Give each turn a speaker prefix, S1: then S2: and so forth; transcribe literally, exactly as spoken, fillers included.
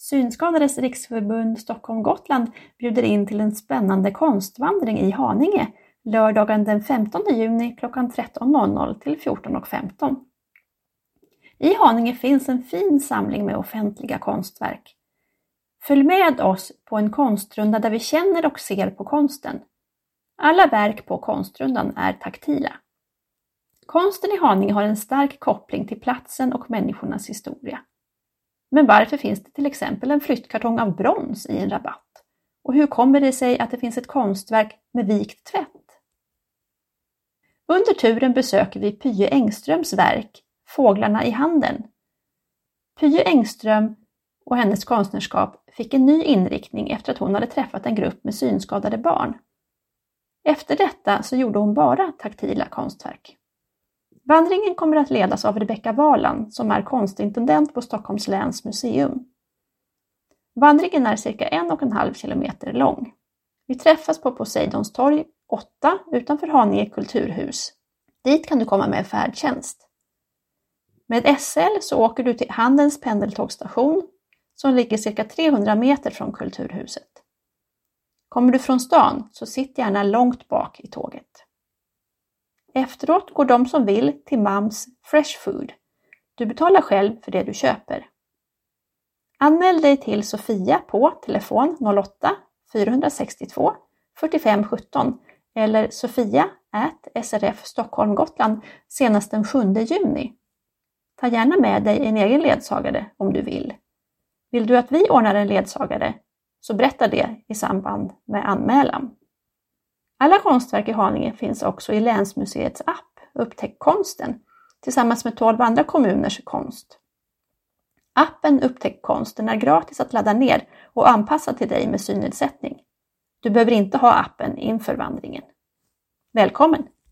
S1: Synskadades riksförbund Stockholm-Gotland bjuder in till en spännande konstvandring i Haninge lördagen den femtonde juni klockan tretton till fjorton femton. I Haninge finns en fin samling med offentliga konstverk. Följ med oss på en konstrunda där vi känner och ser på konsten. Alla verk på konstrundan är taktila. Konsten i Haninge har en stark koppling till platsen och människornas historia. Men varför finns det till exempel en flyttkartong av brons i en rabatt? Och hur kommer det sig att det finns ett konstverk med vikt tvätt? Under turen besöker vi Pye Engströms verk Fåglarna i handen. Pye Engström och hennes konstnärskap fick en ny inriktning efter att hon hade träffat en grupp med synskadade barn. Efter detta så gjorde hon bara taktila konstverk. Vandringen kommer att ledas av Rebecka Valan som är konstintendent på Stockholms läns museum. Vandringen är cirka en och en halv kilometer lång. Vi träffas på Poseidons torg åtta utanför Haninge kulturhus. Dit kan du komma med färdtjänst. Med S L så åker du till Handens pendeltågstation som ligger cirka trehundra meter från kulturhuset. Kommer du från stan så sitt gärna långt bak i tåget. Efteråt går de som vill till Mams Fresh Food. Du betalar själv för det du köper. Anmäl dig till Sofia på telefon noll åtta fyra sex två fyrtiofem sjutton eller sofia at s r f stockholm gotland senast den sjunde juni. Ta gärna med dig en egen ledsagare om du vill. Vill du att vi ordnar en ledsagare så berätta det i samband med anmälan. Alla konstverk i Haninge finns också i Länsmuseets app Upptäck konsten tillsammans med tolv andra kommuners konst. Appen Upptäck konsten är gratis att ladda ner och anpassad till dig med synnedsättning. Du behöver inte ha appen inför vandringen. Välkommen!